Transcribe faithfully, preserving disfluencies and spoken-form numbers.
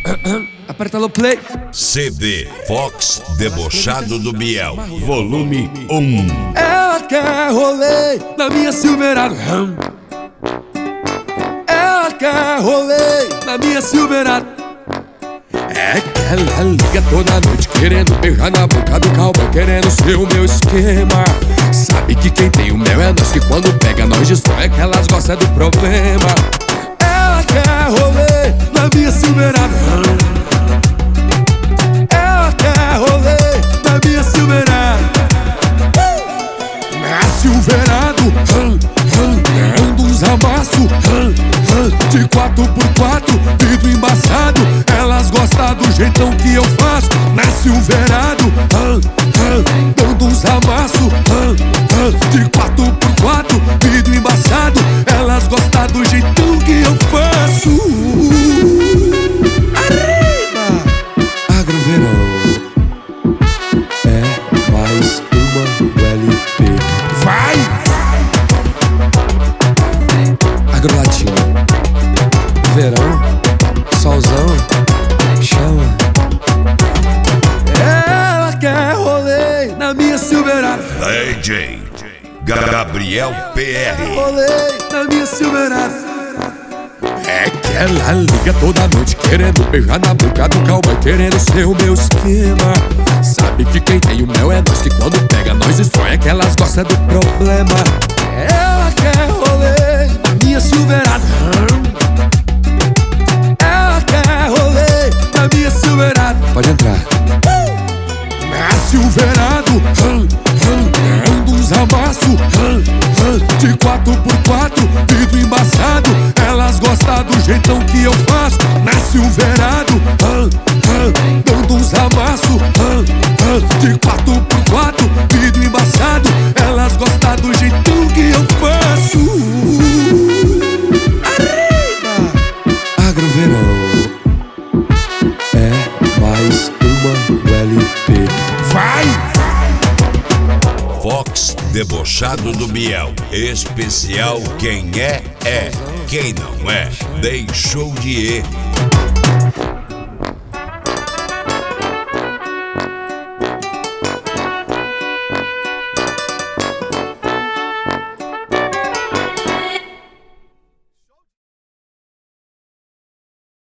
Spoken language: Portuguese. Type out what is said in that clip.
Aperta no play. C D Fox Debochado do Biel, volume um. Ela quer rolê na minha Silverado. Ela quer rolê na minha Silverado. É que ela liga toda noite querendo beijar na boca do cowboy, querendo ser o meu esquema. Sabe que quem tem o mel é nós, que quando pega nós destrói, é que elas gostam do problema. Ela quer rolê na minha Silverado. Ela quer rolê na minha Silverado. Na Silverado, dando uns amassos de quatro por quatro, vidro embaçado. Elas gostam do jeitão que eu faço. Na Silverado, dando uns amassos de quatro por quatro, vidro embaçado. Elas gostam do jeitão que eu faço. Arriba! Agroverão é mais uma L P. Vai! Agrolatino, verão, solzão, chama. Ela quer rolê na minha Silverado. D J Gabriel P R. Rolê na minha Silverado. É que ela liga toda noite querendo beijar na boca do cowboy, querendo ser o meu esquema. Sabe que quem tem o mel é nós, que quando pega nós destrói, é que elas gostam do problema. Ela quer rolê na minha Silverado. Ela quer rolê na minha Silverado. Pode entrar. Na Silverado, dando uns amassos de quatro por quatro, vidro embaçado. Elas gostam do jeitão que eu faço. Na Silverado, dando uns amassos de quatro por quatro, vidro embaçado. Elas gostam do jeitão que eu faço. Arriba! Agroverão é mais uma L P. Vai! Fox Debochado do Biel, especial quem é, é, quem não é, deixou de ir.